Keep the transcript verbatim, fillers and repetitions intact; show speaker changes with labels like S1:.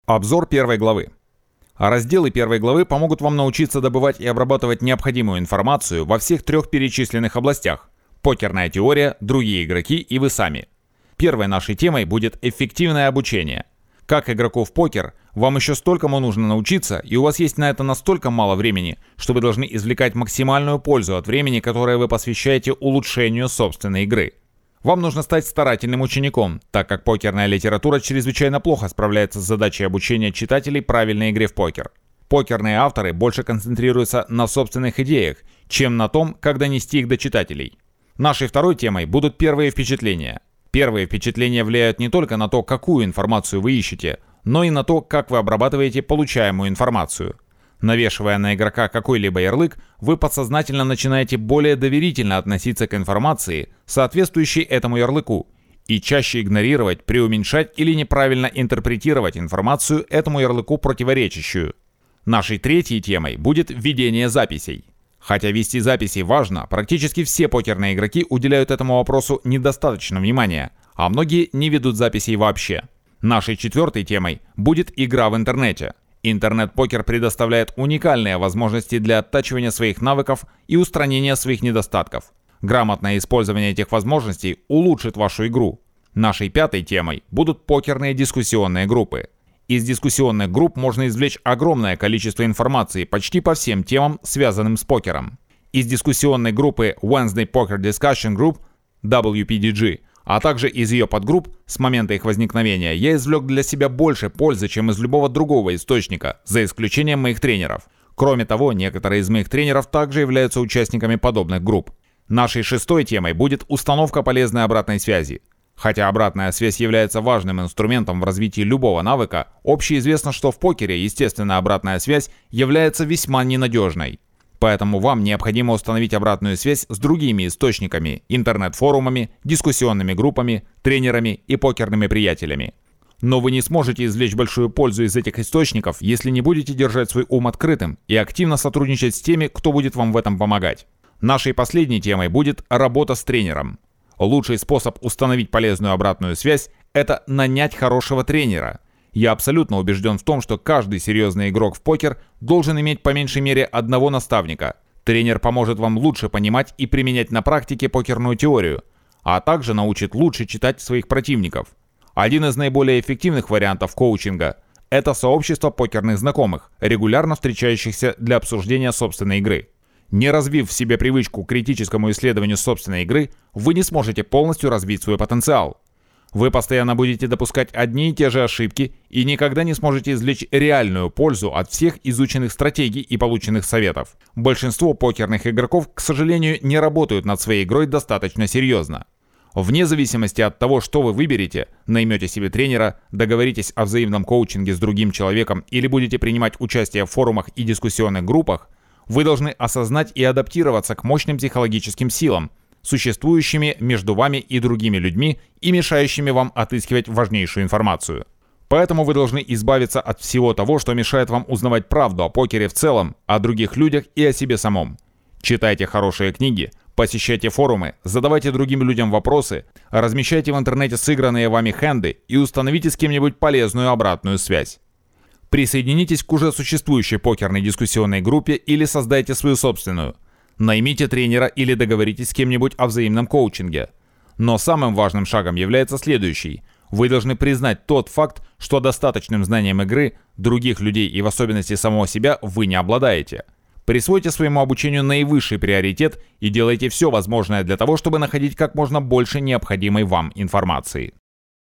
S1: Обзор первой главы. Разделы первой главы помогут вам научиться добывать и обрабатывать необходимую информацию во всех трех перечисленных областях: покерная теория, другие игроки и вы сами. Первой нашей темой будет эффективное обучение. Как игроку в покер, вам еще столькому нужно научиться, и у вас есть на это настолько мало времени, что вы должны извлекать максимальную пользу от времени, которое вы посвящаете улучшению собственной игры. Вам нужно стать старательным учеником, так как покерная литература чрезвычайно плохо справляется с задачей обучения читателей правильной игре в покер. Покерные авторы больше концентрируются на собственных идеях, чем на том, как донести их до читателей. Нашей второй темой будут первые впечатления. Первые впечатления влияют не только на то, какую информацию вы ищете, но и на то, как вы обрабатываете получаемую информацию. Навешивая на игрока какой-либо ярлык, вы подсознательно начинаете более доверительно относиться к информации, соответствующей этому ярлыку, и чаще игнорировать, преуменьшать или неправильно интерпретировать информацию этому ярлыку противоречащую. Нашей третьей темой будет ведение записей. Хотя вести записи важно, практически все покерные игроки уделяют этому вопросу недостаточно внимания, а многие не ведут записей вообще. Нашей четвертой темой будет игра в интернете. Интернет-покер предоставляет уникальные возможности для оттачивания своих навыков и устранения своих недостатков. Грамотное использование этих возможностей улучшит вашу игру. Нашей пятой темой будут покерные дискуссионные группы. Из дискуссионных групп можно извлечь огромное количество информации почти по всем темам, связанным с покером. Из дискуссионной группы Wednesday Poker Discussion Group, дабл ю пи ди джи, а также из ее подгрупп, с момента их возникновения, я извлек для себя больше пользы, чем из любого другого источника, за исключением моих тренеров. Кроме того, некоторые из моих тренеров также являются участниками подобных групп. Нашей шестой темой будет установка полезной обратной связи. Хотя обратная связь является важным инструментом в развитии любого навыка, общеизвестно, что в покере естественная обратная связь является весьма ненадежной. Поэтому вам необходимо установить обратную связь с другими источниками, интернет-форумами, дискуссионными группами, тренерами и покерными приятелями. Но вы не сможете извлечь большую пользу из этих источников, если не будете держать свой ум открытым и активно сотрудничать с теми, кто будет вам в этом помогать. Нашей последней темой будет работа с тренером. Лучший способ установить полезную обратную связь – это нанять хорошего тренера. Я абсолютно убежден в том, что каждый серьезный игрок в покер должен иметь по меньшей мере одного наставника. Тренер поможет вам лучше понимать и применять на практике покерную теорию, а также научит лучше читать своих противников. Один из наиболее эффективных вариантов коучинга – это сообщество покерных знакомых, регулярно встречающихся для обсуждения собственной игры. Не развив в себе привычку к критическому исследованию собственной игры, вы не сможете полностью развить свой потенциал. Вы постоянно будете допускать одни и те же ошибки и никогда не сможете извлечь реальную пользу от всех изученных стратегий и полученных советов. Большинство покерных игроков, к сожалению, не работают над своей игрой достаточно серьезно. Вне зависимости от того, что вы выберете, наймете себе тренера, договоритесь о взаимном коучинге с другим человеком или будете принимать участие в форумах и дискуссионных группах, вы должны осознать и адаптироваться к мощным психологическим силам, существующими между вами и другими людьми и мешающими вам отыскивать важнейшую информацию. Поэтому вы должны избавиться от всего того, что мешает вам узнавать правду о покере в целом, о других людях и о себе самом. Читайте хорошие книги, посещайте форумы, задавайте другим людям вопросы, размещайте в интернете сыгранные вами хенды и установите с кем-нибудь полезную обратную связь. Присоединитесь к уже существующей покерной дискуссионной группе или создайте свою собственную. Наймите тренера или договоритесь с кем-нибудь о взаимном коучинге. Но самым важным шагом является следующий. Вы должны признать тот факт, что достаточным знанием игры, других людей и в особенности самого себя вы не обладаете. Присвойте своему обучению наивысший приоритет и делайте все возможное для того, чтобы находить как можно больше необходимой вам информации.